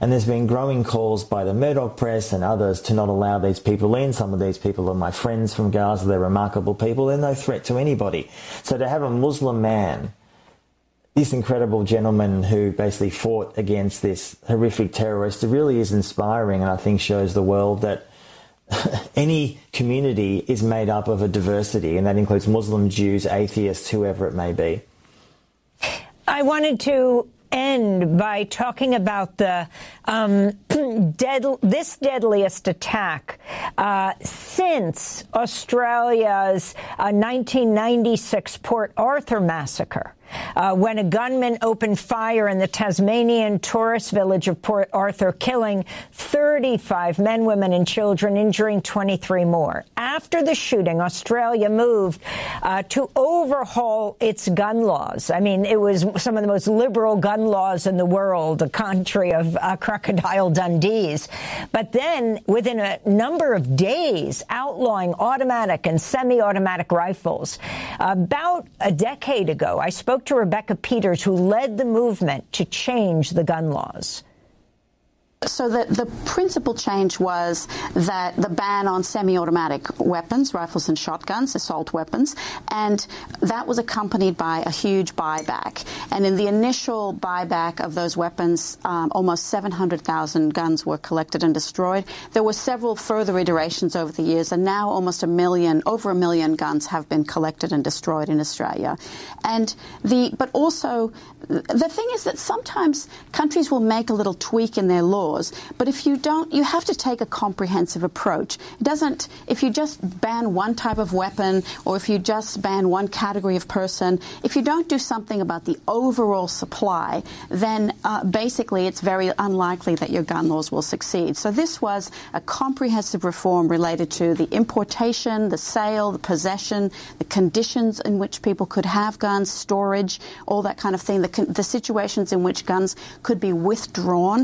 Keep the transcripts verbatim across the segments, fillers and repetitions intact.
And there's been growing calls by the Murdoch press and others to not allow these people in. Some of these people are my friends from Gaza. They're remarkable people. They're no threat to anybody. So to have a Muslim man, this incredible gentleman who basically fought against this horrific terrorist, it really is inspiring, and I think shows the world that any community is made up of a diversity, and that includes Muslims, Jews, atheists, whoever it may be. I wanted to end by talking about the um, dead, this deadliest attack uh, since Australia's uh, nineteen ninety-six Port Arthur massacre, uh, when a gunman opened fire in the Tasmanian tourist village of Port Arthur, killing thirty-five men, women and children, injuring twenty-three more. After the shooting, Australia moved uh, to overhaul its gun laws. I mean, it was some of the most liberal gun laws in the world, a country of uh, Crocodile Dundees. But then, within a number of days, outlawing automatic and semi-automatic rifles. About a decade ago, I spoke to Rebecca Peters, who led the movement to change the gun laws. So the, the principal change was that the ban on semi-automatic weapons, rifles and shotguns, assault weapons, and that was accompanied by a huge buyback. And in the initial buyback of those weapons, um, almost seven hundred thousand guns were collected and destroyed. There were several further iterations over the years, and now almost a million, over a million guns have been collected and destroyed in Australia. And the, but also, the thing is that sometimes countries will make a little tweak in their laws. But if you don't, you have to take a comprehensive approach. It doesn't, if you just ban one type of weapon or if you just ban one category of person, if you don't do something about the overall supply, then uh, basically it's very unlikely that your gun laws will succeed. So this was a comprehensive reform related to the importation, the sale, the possession, the conditions in which people could have guns, storage, all that kind of thing, the, the situations in which guns could be withdrawn.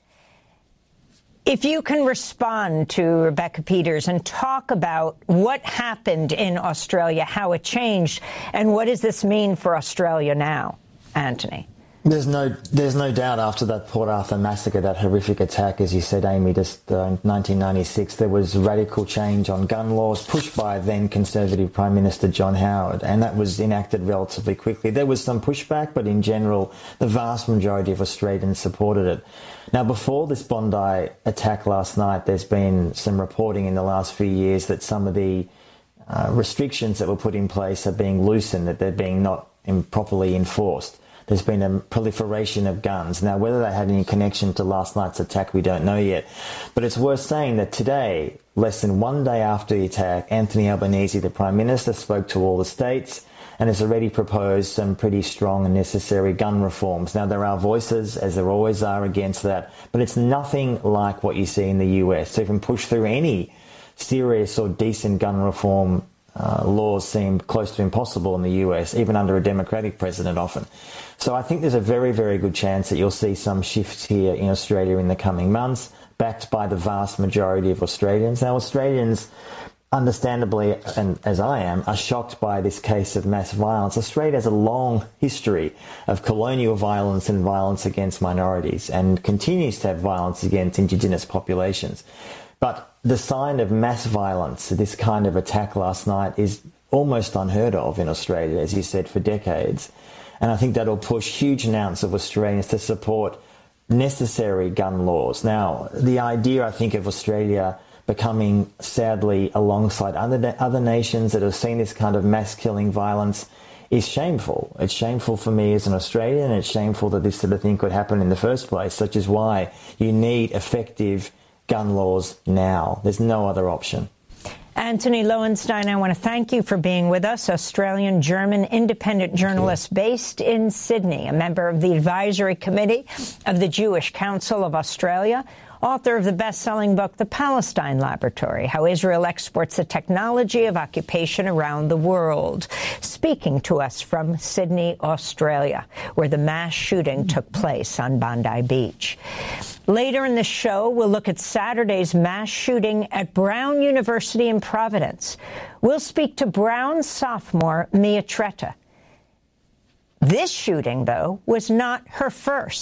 If you can respond to Rebecca Peters and talk about what happened in Australia, how it changed, and what does this mean for Australia now, Anthony? There's no, there's no doubt after that Port Arthur massacre, that horrific attack, as you said, Amy, just uh, in nineteen ninety-six, there was radical change on gun laws pushed by then Conservative Prime Minister John Howard, and that was enacted relatively quickly. There was some pushback, but in general, the vast majority of Australians supported it. Now, before this Bondi attack last night, there's been some reporting in the last few years that some of the uh, restrictions that were put in place are being loosened, that they're being not improperly enforced. There's been a proliferation of guns. Now, whether that had any connection to last night's attack, we don't know yet. But it's worth saying that today, less than one day after the attack, Anthony Albanese, the Prime Minister, spoke to all the states and has already proposed some pretty strong and necessary gun reforms. Now, there are voices, as there always are, against that, but it's nothing like what you see in the U S. To even push through any serious or decent gun reform uh, laws seem close to impossible in the U S, even under a Democratic president often. So I think there's a very, very good chance that you'll see some shifts here in Australia in the coming months, backed by the vast majority of Australians. Now, Australians, understandably, and as I am, are shocked by this case of mass violence. Australia has a long history of colonial violence and violence against minorities, and continues to have violence against Indigenous populations. But the sign of mass violence, this kind of attack last night, is almost unheard of in Australia, as you said, for decades. And I think that'll push huge amounts of Australians to support necessary gun laws. Now, the idea, I think, of Australia becoming, sadly, alongside other other nations that have seen this kind of mass killing violence is shameful. It's shameful for me as an Australian, and it's shameful that this sort of thing could happen in the first place, which is why you need effective gun laws now. There's no other option. Anthony Loewenstein, I want to thank you for being with us, Australian-German independent journalist based in Sydney, a member of the Advisory Committee of the Jewish Council of Australia, author of the best-selling book, The Palestine Laboratory, How Israel Exports the Technology of Occupation Around the World, speaking to us from Sydney, Australia, where the mass shooting took place on Bondi Beach. Later in the show, we'll look at Saturday's mass shooting at Brown University in Providence. We'll speak to Brown sophomore Mia Tretta. This shooting, though, was not her first.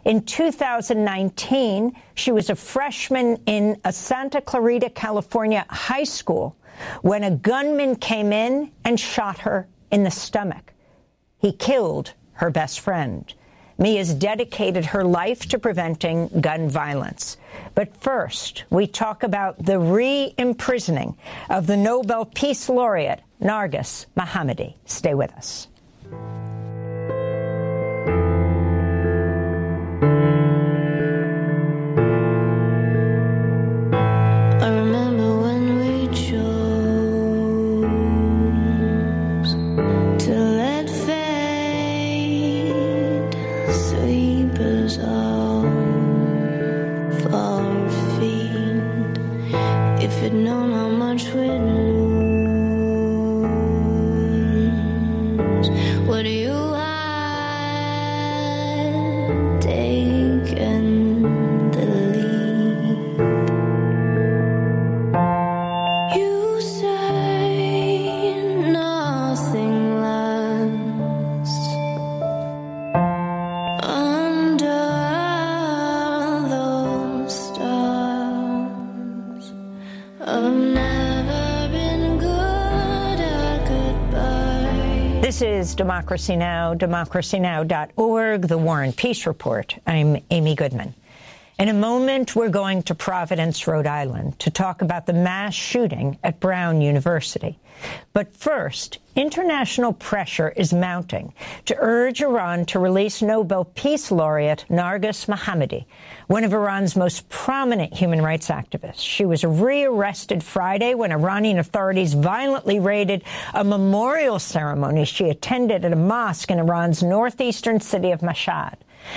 In two thousand nineteen, she was a freshman in a Santa Clarita, California high school when a gunman came in and shot her in the stomach. He killed her best friend. Mia's dedicated her life to preventing gun violence. But first, we talk about the re-imprisoning of the Nobel Peace Laureate, Narges Mohammadi. Stay with us. This is Democracy Now!, democracy now dot org, The War and Peace Report. I'm Amy Goodman. In a moment, we're going to Providence, Rhode Island, to talk about the mass shooting at Brown University. But first, international pressure is mounting to urge Iran to release Nobel Peace Laureate Narges Mohammadi, one of Iran's most prominent human rights activists. She was rearrested Friday when Iranian authorities violently raided a memorial ceremony she attended at a mosque in Iran's northeastern city of Mashhad.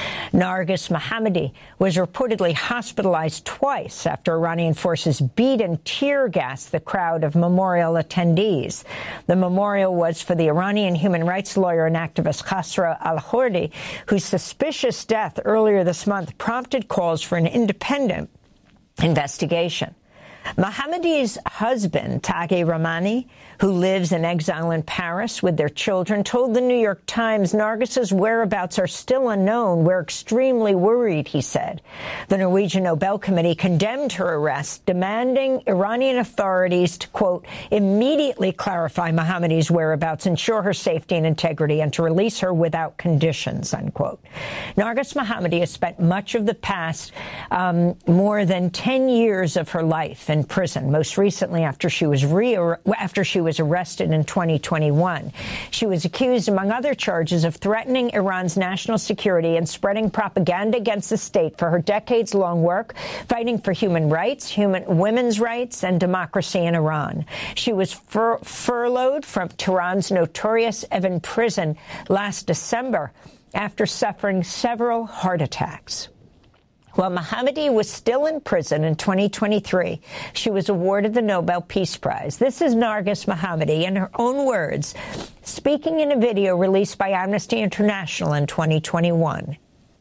Narges Mohammadi was reportedly hospitalized twice after Iranian forces beat and tear-gassed the crowd of memorial attendees. The memorial was for the Iranian human rights lawyer and activist Khosrow Al-Hordi, whose suspicious death earlier this month prompted calls for an independent investigation. Mohammadi's husband, Taghi Rahmani, who lives in exile in Paris with their children, told the New York Times Narges's whereabouts are still unknown. We're extremely worried, he said. The Norwegian Nobel Committee condemned her arrest, demanding Iranian authorities to, quote, immediately clarify Mohammadi's whereabouts, ensure her safety and integrity, and to release her without conditions, unquote. Narges Mohammadi has spent much of the past um, more than ten years of her life in prison, most recently after she was re after she was arrested in twenty twenty-one. She was accused, among other charges, of threatening Iran's national security and spreading propaganda against the state for her decades-long work fighting for human rights, human women's rights, and democracy in Iran. She was fur furloughed from Tehran's notorious Evin prison last December after suffering several heart attacks. While Mohammadi was still in prison in twenty twenty-three, she was awarded the Nobel Peace Prize. This is Narges Mohammadi, in her own words, speaking in a video released by Amnesty International in twenty twenty-one.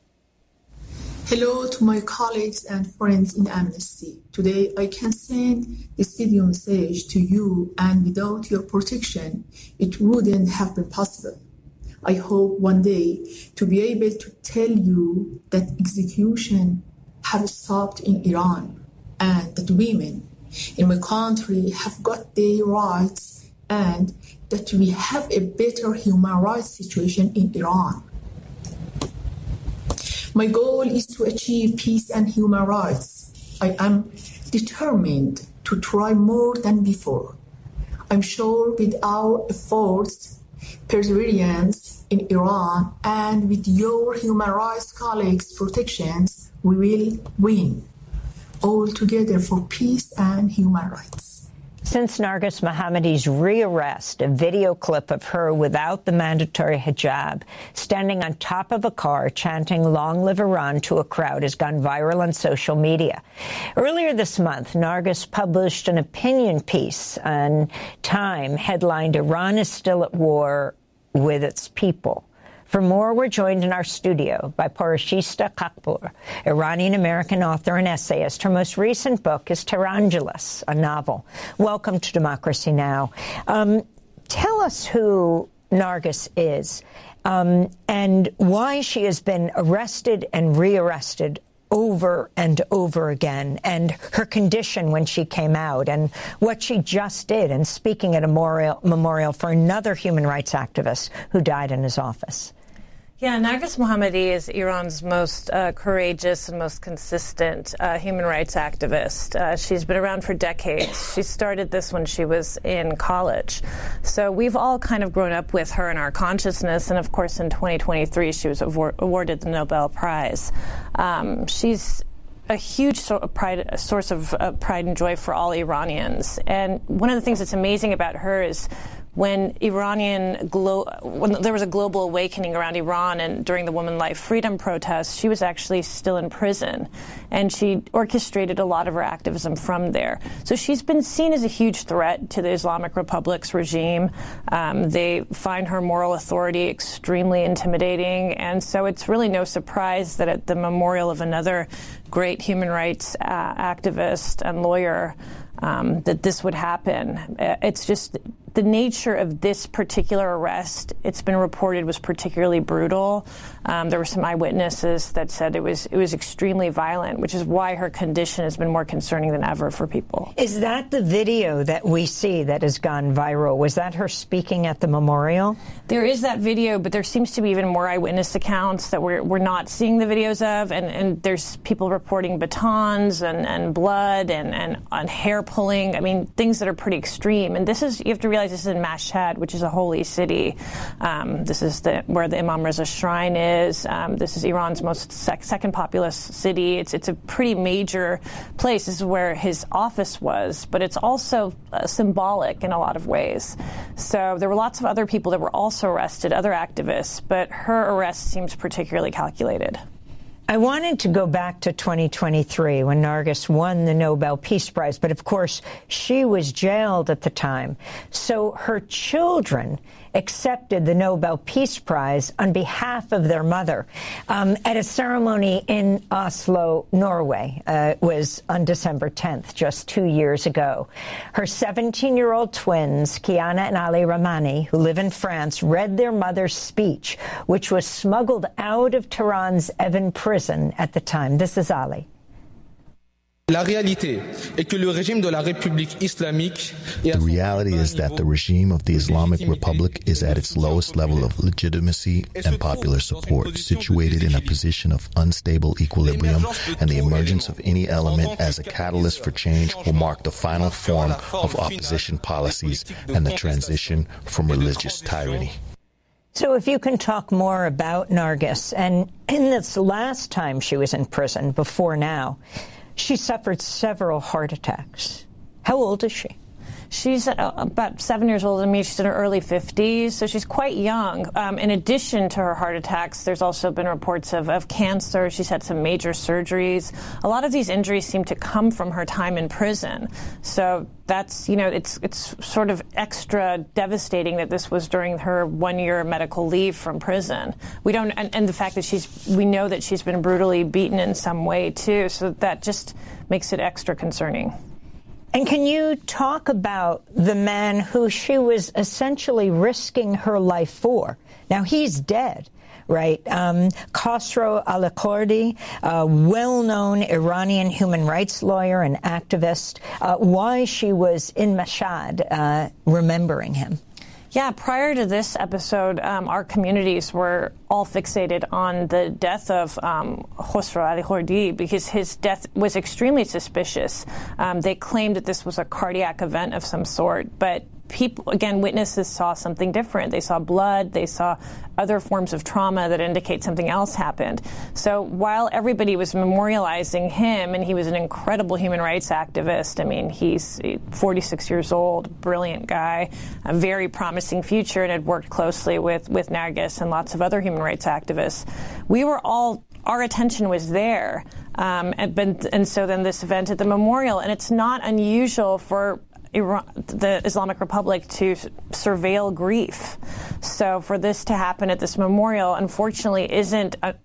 Hello to my colleagues and friends in Amnesty. Today I can send this video message to you, and without your protection, it wouldn't have been possible. I hope one day to be able to tell you that execution have stopped in Iran and that women in my country have got their rights and that we have a better human rights situation in Iran. My goal is to achieve peace and human rights. I am determined to try more than before. I'm sure with our efforts, perseverance in Iran, and with your human rights colleagues' protections, we will win. All together for peace and human rights. Since Narges Mohammadi's rearrest, a video clip of her without the mandatory hijab, standing on top of a car chanting "Long Live Iran" to a crowd, has gone viral on social media. Earlier this month, Narges published an opinion piece on Time headlined "Iran is still at war with its people." For more, we're joined in our studio by Parashishta Kakpour, Iranian-American author and essayist. Her most recent book is Tehrangeles, a novel. Welcome to Democracy Now! Um, tell us who Narges is um, and why she has been arrested and rearrested over and over again, and her condition when she came out, and what she just did in speaking at a memorial, memorial for another human rights activist who died in his office. Yeah, Narges Mohammadi is Iran's most uh, courageous and most consistent uh, human rights activist. Uh, she's been around for decades. She started this when she was in college. So we've all kind of grown up with her in our consciousness. And, of course, in twenty twenty-three, she was award- awarded the Nobel Prize. Um, she's a huge so- pride, a source of uh, pride and joy for all Iranians. And one of the things that's amazing about her is when Iranian glo- when there was a global awakening around Iran and during the Women Life Freedom protests, she was actually still in prison, and she orchestrated a lot of her activism from there. So she's been seen as a huge threat to the Islamic Republic's regime. Um, they find her moral authority extremely intimidating, and so it's really no surprise that at the memorial of another great human rights uh, activist and lawyer, um, that this would happen. It's just the nature of this particular arrest, it's been reported, was particularly brutal. Um, there were some eyewitnesses that said it was it was extremely violent, which is why her condition has been more concerning than ever for people. Is that the video that we see that has gone viral? Was that her speaking at the memorial? There is that video, but there seems to be even more eyewitness accounts that we're, we're not seeing the videos of, and, and there's people reporting batons and, and blood and, and, and hair pulling. I mean, things that are pretty extreme. And this is, you have to realize, this is in Mashhad, which is a holy city. Um, this is the, where the Imam Reza Shrine is. Um, this is Iran's most sec- second populous city. It's it's a pretty major place. This is where his office was, but it's also uh, symbolic in a lot of ways. So there were lots of other people that were also arrested, other activists, but her arrest seems particularly calculated. I wanted to go back to twenty twenty-three when Narges won the Nobel Peace Prize, but of course she was jailed at the time. So her children accepted the Nobel Peace Prize on behalf of their mother um, at a ceremony in Oslo, Norway. Uh, it was on December tenth, just two years ago. Her seventeen-year-old twins, Kiana and Ali Rahmani, who live in France, read their mother's speech, which was smuggled out of Tehran's Evin prison at the time. This is Ali. La réalité est que le régime de la République islamique. The reality is that the regime of the Islamic Republic is at its lowest level of legitimacy and popular support, situated in a position of unstable equilibrium, and the emergence of any element as a catalyst for change will mark the final form of opposition policies and the transition from religious tyranny. So if you can talk more about Narges, and in this last time she was in prison, before now, she suffered several heart attacks. How old is she? She's uh, about seven years older than me. She's in her early fifties, so she's quite young. Um, in addition to her heart attacks, there's also been reports of, of cancer. She's had some major surgeries. A lot of these injuries seem to come from her time in prison. So that's, you know, it's it's sort of extra devastating that this was during her one-year medical leave from prison. We don't, and, and the fact that she's, we know that she's been brutally beaten in some way too. So that just makes it extra concerning. And can you talk about the man who she was essentially risking her life for? Now, he's dead, right? Um, Khosrow Alikhordi, a well-known Iranian human rights lawyer and activist, uh, why she was in Mashhad uh, remembering him. Yeah, prior to this episode, um, our communities were all fixated on the death of um, Khosrow Alikhordi because his death was extremely suspicious. Um, they claimed that this was a cardiac event of some sort, but people, again, witnesses saw something different. They saw blood. They saw other forms of trauma that indicate something else happened. So while everybody was memorializing him, and he was an incredible human rights activist, I mean, he's forty-six years old, brilliant guy, a very promising future, and had worked closely with, with Narges and lots of other human rights activists. We were all, our attention was there. Um, and, and so then this event at the memorial, and it's not unusual for Iran, the Islamic Republic to surveil grief. So for this to happen at this memorial, unfortunately, isn't a,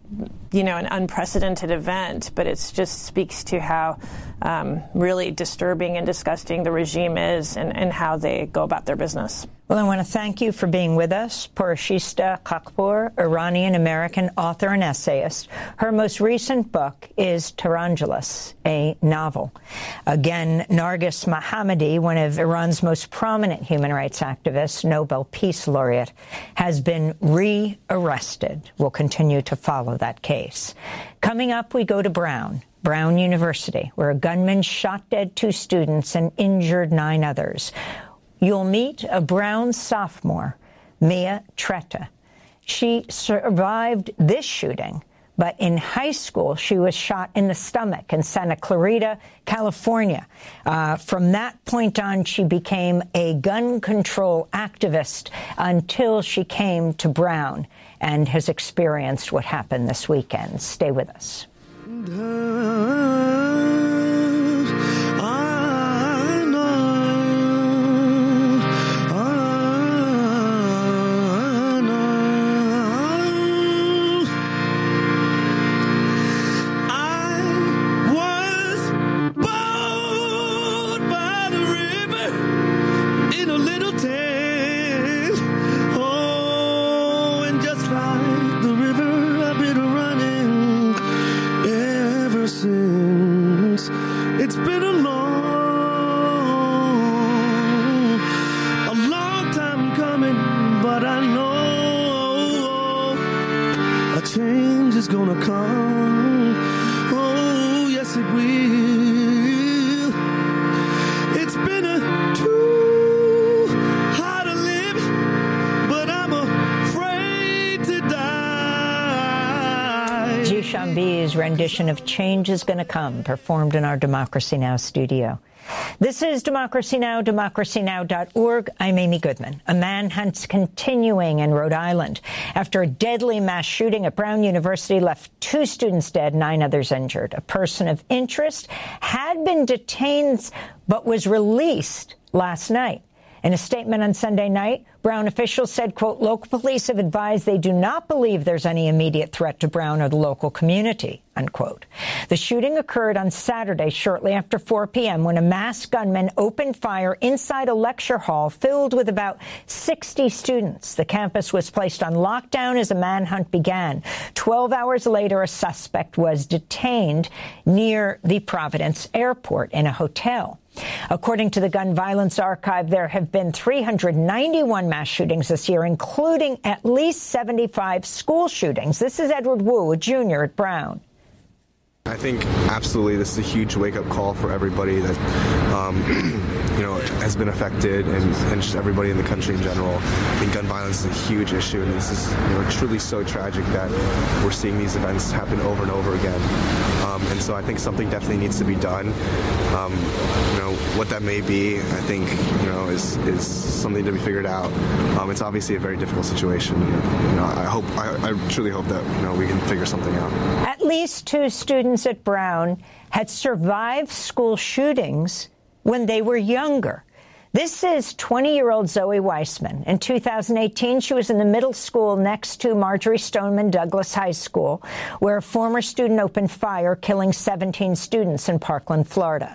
you know, an unprecedented event, but it just speaks to how um, really disturbing and disgusting the regime is and, and how they go about their business. Well, I want to thank you for being with us. Purashista Kakpour, Iranian-American author and essayist. Her most recent book is Tarangelis, a novel. Again, Narges Mohammadi, one of Iran's most prominent human rights activists, Nobel Peace Laureate, has been re-arrested. We'll continue to follow that case. Coming up, we go to Brown. Brown University, where a gunman shot dead two students and injured nine others. You'll meet a Brown sophomore, Mia Tretta. She survived this shooting, but in high school, she was shot in the stomach in Santa Clarita, California. Uh, from that point on, she became a gun control activist until she came to Brown and has experienced what happened this weekend. Stay with us. Rendition of Change is Going to Come, performed in our Democracy Now! Studio. This is Democracy Now!, democracy now dot org. I'm Amy Goodman. A manhunt's continuing in Rhode Island after a deadly mass shooting at Brown University left two students dead, nine others injured. A person of interest had been detained but was released last night. In a statement on Sunday night, Brown officials said, quote, local police have advised they do not believe there's any immediate threat to Brown or the local community, unquote. The shooting occurred on Saturday shortly after four p.m. when a masked gunman opened fire inside a lecture hall filled with about sixty students. The campus was placed on lockdown as a manhunt began. Twelve hours later, a suspect was detained near the Providence airport in a hotel. According to the Gun Violence Archive, there have been three hundred ninety-one mass shootings this year, including at least seventy-five school shootings. This is Edward Wu, a junior at Brown. I think absolutely this is a huge wake-up call for everybody that, um, you know, has been affected and, and just everybody in the country in general. I think gun violence is a huge issue, and this is, you know, truly so tragic that we're seeing these events happen over and over again. Um, and so I think something definitely needs to be done. Um, you know, what that may be, I think, you know, is is something to be figured out. Um, it's obviously a very difficult situation. And, you know, I hope, I, I truly hope that, you know, we can figure something out. At least two students at Brown had survived school shootings when they were younger. This is twenty-year-old Zoe Weissman. In two thousand eighteen, she was in the middle school next to Marjorie Stoneman Douglas High School, where a former student opened fire, killing seventeen students in Parkland, Florida.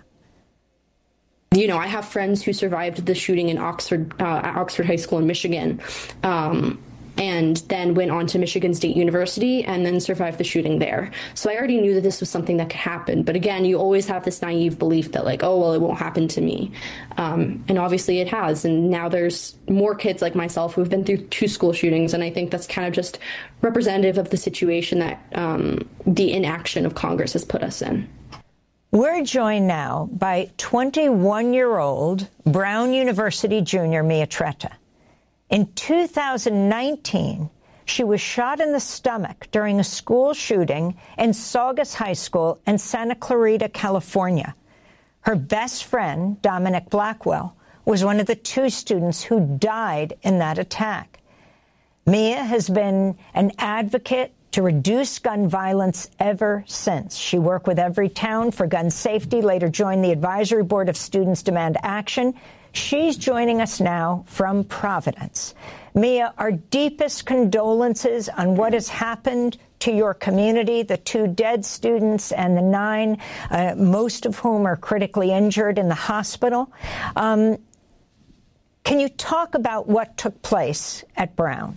You know, I have friends who survived the shooting in Oxford, uh, at Oxford High School in Michigan, um, and then went on to Michigan State University and then survived the shooting there. So I already knew that this was something that could happen. But again, you always have this naive belief that, like, oh, well, it won't happen to me. Um, and obviously it has. And now there's more kids like myself who've been through two school shootings. And I think that's kind of just representative of the situation that um, the inaction of Congress has put us in. We're joined now by twenty-one-year-old Brown University junior Mia Tretta. In two thousand nineteen, she was shot in the stomach during a school shooting in Saugus High School in Santa Clarita, California. Her best friend, Dominic Blackwell, was one of the two students who died in that attack. Mia has been an advocate to reduce gun violence ever since. She worked with Everytown for gun safety, later joined the advisory board of Students Demand Action. She's joining us now from Providence. Mia, our deepest condolences on what has happened to your community, the two dead students and the nine, uh, most of whom are critically injured in the hospital. Um, can you talk about what took place at Brown?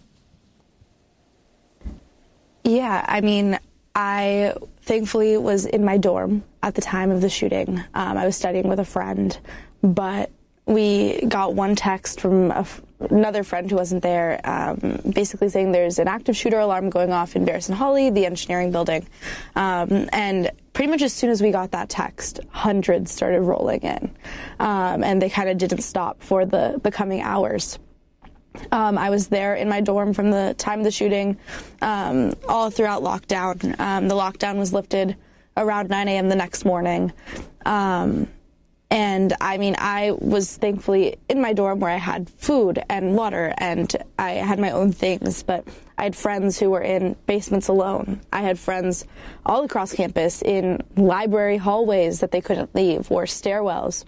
Yeah, I mean, I thankfully was in my dorm at the time of the shooting. Um, I was studying with a friend, but we got one text from a f- another friend who wasn't there, um, basically saying there's an active shooter alarm going off in Barris and Hawley, the engineering building. Um, and pretty much as soon as we got that text, hundreds started rolling in. Um, and they kind of didn't stop for the, the coming hours. Um, I was there in my dorm from the time of the shooting, um, all throughout lockdown. Um, the lockdown was lifted around nine a.m. the next morning. Um, And, I mean, I was thankfully in my dorm where I had food and water and I had my own things, but I had friends who were in basements alone. I had friends all across campus in library hallways that they couldn't leave or stairwells.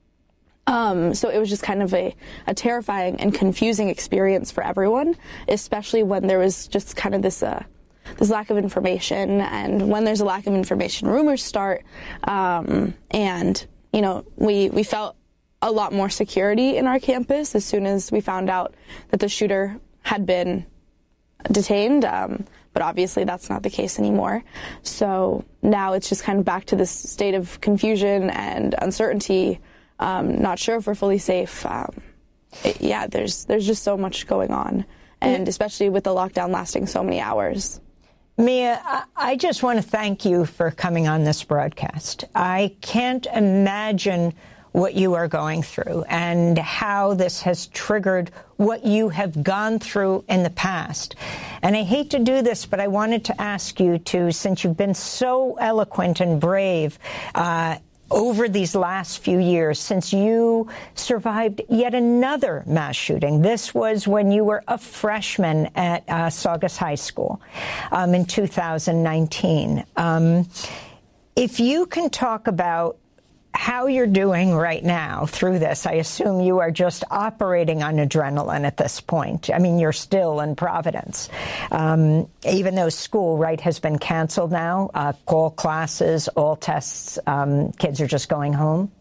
Um, so it was just kind of a, a terrifying and confusing experience for everyone, especially when there was just kind of this uh, this lack of information. And when there's a lack of information, rumors start, um, and you know, we, we felt a lot more security in our campus as soon as we found out that the shooter had been detained. Um, but obviously that's not the case anymore. So now it's just kind of back to this state of confusion and uncertainty. Um, not sure if we're fully safe. Um, it, yeah, there's there's just so much going on, and especially with the lockdown lasting so many hours. Mia, I just want to thank you for coming on this broadcast. I can't imagine what you are going through and how this has triggered what you have gone through in the past. And I hate to do this, but I wanted to ask you to, since you've been so eloquent and brave, uh, over these last few years, since you survived yet another mass shooting. This was when you were a freshman at uh, Saugus High School um, in two thousand nineteen. Um, if you can talk about how you're doing right now through this, I assume you are just operating on adrenaline at this point. I mean, you're still in Providence. Um, even though school, right, has been canceled now, uh, all classes, all tests, um, kids are just going home?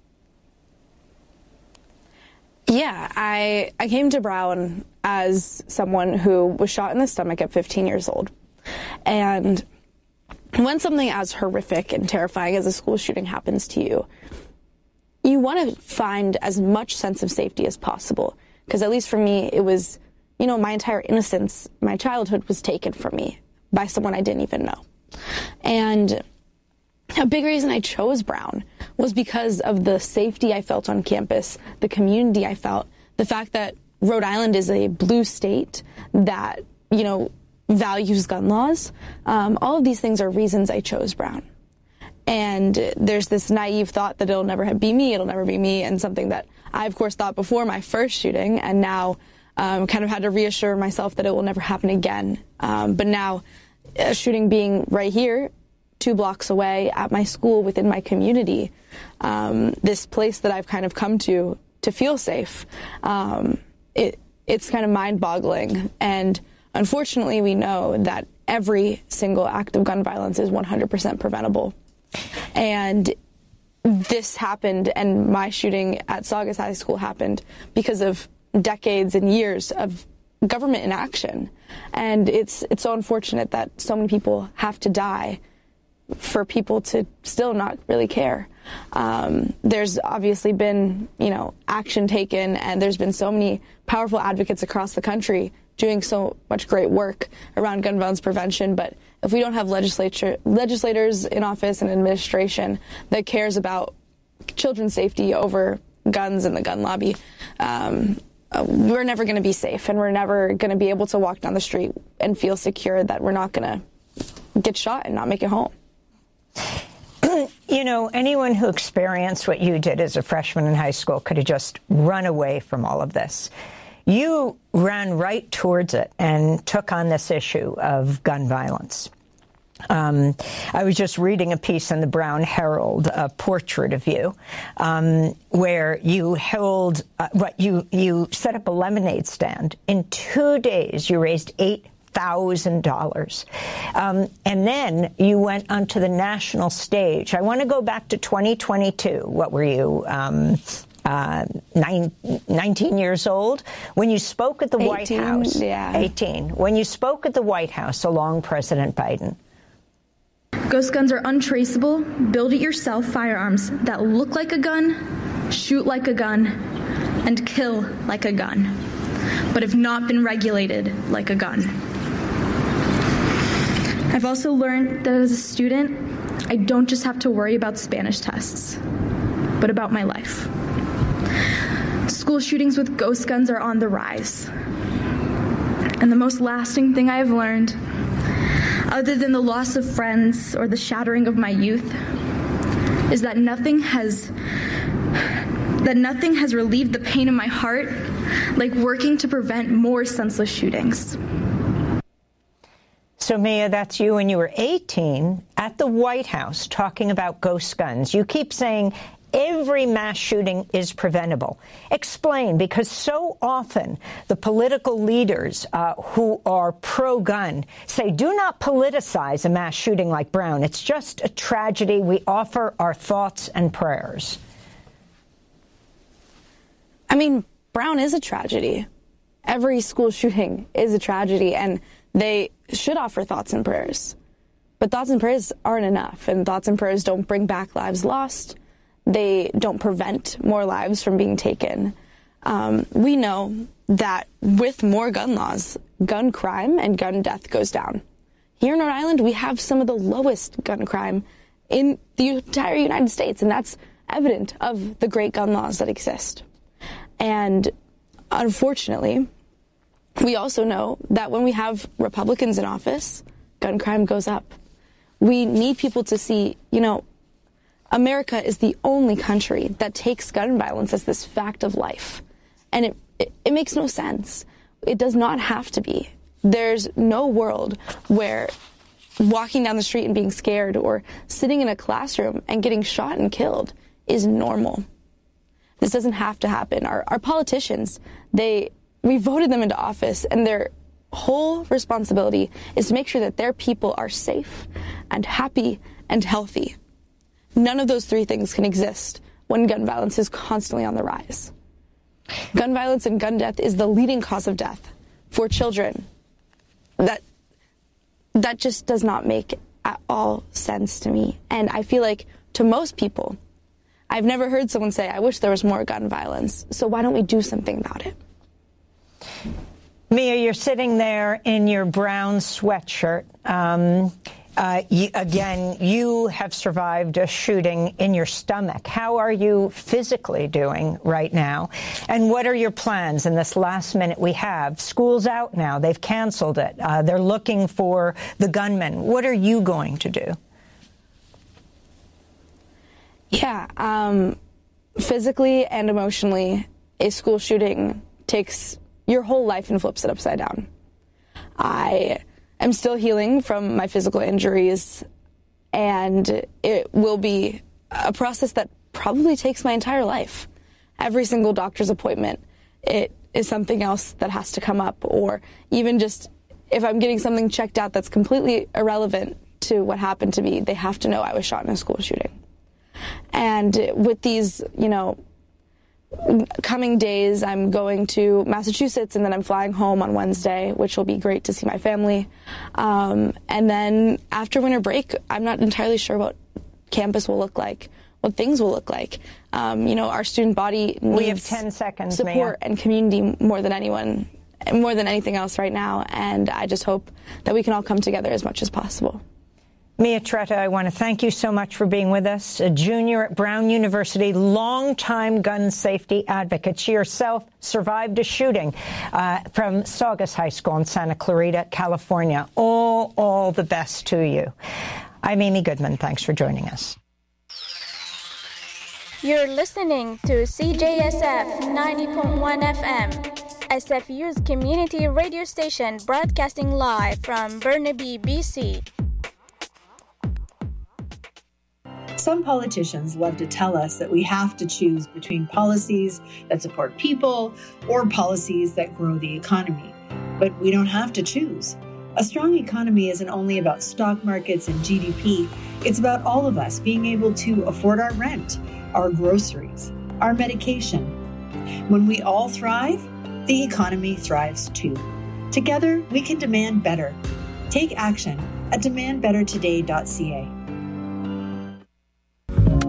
Yeah, I, I came to Brown as someone who was shot in the stomach at fifteen years old. And when something as horrific and terrifying as a school shooting happens to you, you want to find as much sense of safety as possible. Because at least for me, it was, you know, my entire innocence, my childhood was taken from me by someone I didn't even know. And a big reason I chose Brown was because of the safety I felt on campus, the community I felt, the fact that Rhode Island is a blue state that, you know, values gun laws. Um, all of these things are reasons I chose Brown. And there's this naive thought that it'll never be me, it'll never be me, and something that I, of course, thought before my first shooting, and now um, kind of had to reassure myself that it will never happen again. Um, but now, a shooting being right here, two blocks away at my school, within my community, um, this place that I've kind of come to to feel safe, um, it, it's kind of mind-boggling. And unfortunately, we know that every single act of gun violence is one hundred percent preventable. And this happened, and my shooting at Saugus High School happened because of decades and years of government inaction. And it's it's so unfortunate that so many people have to die for people to still not really care. Um, there's obviously been, you know, action taken, and there's been so many powerful advocates across the country doing so much great work around gun violence prevention. But if we don't have legislature, legislators in office and administration that cares about children's safety over guns and the gun lobby, um, uh, we're never going to be safe, and we're never going to be able to walk down the street and feel secure that we're not going to get shot and not make it home. You know, anyone who experienced what you did as a freshman in high school could have just run away from all of this. You ran right towards it and took on this issue of gun violence. Um, I was just reading a piece in the Brown Herald, a portrait of you, um, where you held, uh, what you you set up a lemonade stand. In two days, you raised eight thousand dollars, um, and then you went onto the national stage. I want to go back to twenty twenty-two. What were you? Um, Uh, nine, nineteen years old, when you spoke at the White House. Yeah. eighteen. When you spoke at the White House along President Biden. Ghost guns are untraceable, build-it-yourself firearms that look like a gun, shoot like a gun, and kill like a gun, but have not been regulated like a gun. I've also learned that as a student, I don't just have to worry about Spanish tests, but about my life. School shootings with ghost guns are on the rise. And the most lasting thing I have learned, other than the loss of friends or the shattering of my youth, is that nothing has that nothing has relieved the pain in my heart like working to prevent more senseless shootings. So, Mia, that's you when you were eighteen at the White House talking about ghost guns. You keep saying every mass shooting is preventable. Explain, because so often the political leaders uh, who are pro-gun say, do not politicize a mass shooting like Brown. It's just a tragedy. We offer our thoughts and prayers. I mean, Brown is a tragedy. Every school shooting is a tragedy, and they should offer thoughts and prayers. But thoughts and prayers aren't enough, and thoughts and prayers don't bring back lives lost. They don't prevent more lives from being taken. Um, we know that with more gun laws, gun crime and gun death goes down. Here in Rhode Island, we have some of the lowest gun crime in the entire United States, and that's evident of the great gun laws that exist. And unfortunately, we also know that when we have Republicans in office, gun crime goes up. We need people to see, you know, America is the only country that takes gun violence as this fact of life. And it, it, it makes no sense. It does not have to be. There's no world where walking down the street and being scared or sitting in a classroom and getting shot and killed is normal. This doesn't have to happen. Our, our politicians, they, we voted them into office, and their whole responsibility is to make sure that their people are safe and happy and healthy. None of those three things can exist when gun violence is constantly on the rise. Gun violence and gun death is the leading cause of death for children. That that just does not make at all sense to me. And I feel like to most people, I've never heard someone say, I wish there was more gun violence. So why don't we do something about it? Mia, you're sitting there in your brown sweatshirt. Um, Uh, you, again, you have survived a shooting in your stomach. How are you physically doing right now? And what are your plans in this last minute we have? School's out now. They've canceled it. Uh, they're looking for the gunman. What are you going to do? Yeah, um, physically and emotionally, a school shooting takes your whole life and flips it upside down. I I'm still healing from my physical injuries, and it will be a process that probably takes my entire life. Every single doctor's appointment, it is something else that has to come up, or even just if I'm getting something checked out that's completely irrelevant to what happened to me, they have to know I was shot in a school shooting. And with these, you know, coming days, I'm going to Massachusetts, and then I'm flying home on Wednesday, which will be great to see my family. Um, and then after winter break, I'm not entirely sure what campus will look like, what things will look like. Um, you know, our student body needs we have ten seconds, support Mia. and community more than anyone, more than anything else right now. And I just hope that we can all come together as much as possible. Mia Tretta, I want to thank you so much for being with us. A junior at Brown University, longtime gun safety advocate. She herself survived a shooting uh, from Saugus High School in Santa Clarita, California. All, all the best to you. I'm Amy Goodman. Thanks for joining us. You're listening to C J S F ninety point one F M. S F U's community radio station broadcasting live from Burnaby, B C. Some politicians love to tell us that we have to choose between policies that support people or policies that grow the economy. But we don't have to choose. A strong economy isn't only about stock markets and G D P. It's about all of us being able to afford our rent, our groceries, our medication. When we all thrive, the economy thrives too. Together, we can demand better. Take action at demand better today dot c a.